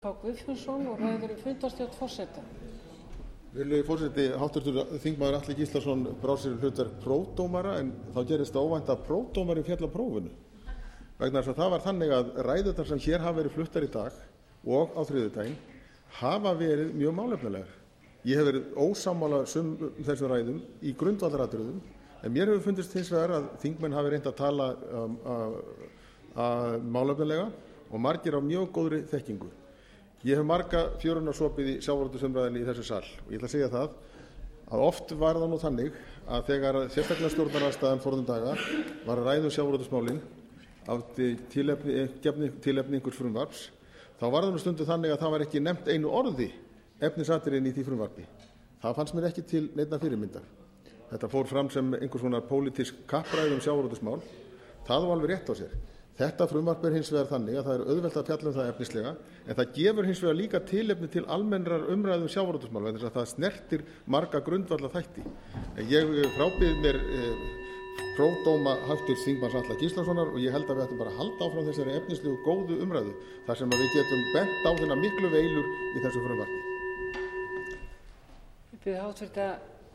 Guðfinnsson og ræður fundarstjórn forseta. Virðulegi forseti, háttvirtur þingmaður Atli Gíslason brá sér hlutverk prófdómara en þá gerist það óvænt að prófdómarinn féll á prófinu. Vegna þess að það var þannig að ræðurnar sem hér hafa verið fluttar í dag og á þriðjudaginn hafa verið mjög málefnalegar. Ég hef verið ósammála þessum ræðum í grundvallaratriðum en mér hefur fundist hins vegar að þingmenn hafi reynt að tala málefnalega og margir á mjög góðri þekkingu. Ég hef marga fjöruna sopið í sjávarútvegsumræðunni í þessu sal og ég ætla að segja það að oft var það nú þannig að þegar sérstaklega stjórnarandstaðan forðum daga var að ræða sjávarútvegsmálin af tilefni einhvers frumvarps, þá var það nú stundu þannig að það var ekki nefnt einu orði efnisatriðin í því frumvarpi. Það fannst mér ekki til neinna fyrirmyndar. Þetta fór fram sem einhvers konar pólitísk kappræði sjávarútvegsmál. Það var alveg rétt á sér. Þetta frumvarp hins vegar þannig að það auðvelt að fjalla það efnislega en það gefur hins vegar líka tilefni til almennrar umræðu sjávarútvegsmál vegna þess að það snertir marga grundvalla þætti. Ég frábið mér prófdóma háttvirts þingmanns Atla Gíslasonar og ég held að við ættum bara að halda áfram þessari efnislegu góðu umræðu þar sem við getum bent á þennan miklu veilur í þessu frumvarpi. Ég bið háttvirta